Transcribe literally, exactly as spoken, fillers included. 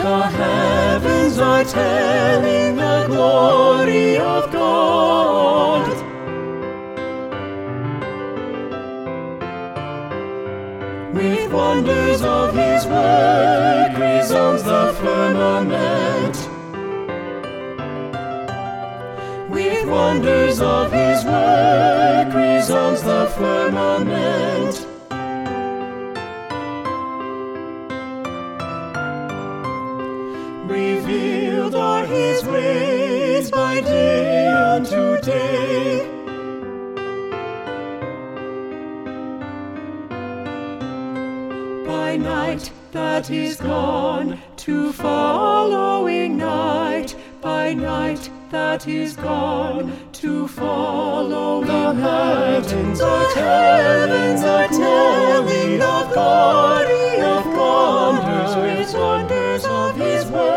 The heavens are telling the glory of God. With wonders of his work resounds the firmament. With wonders of his work resounds the firmament. Revealed are his ways by day unto day. By night that is gone to following night. By night that is gone to following the night. Heavens are heavens are telling of God, of wonders, with wonders of his word.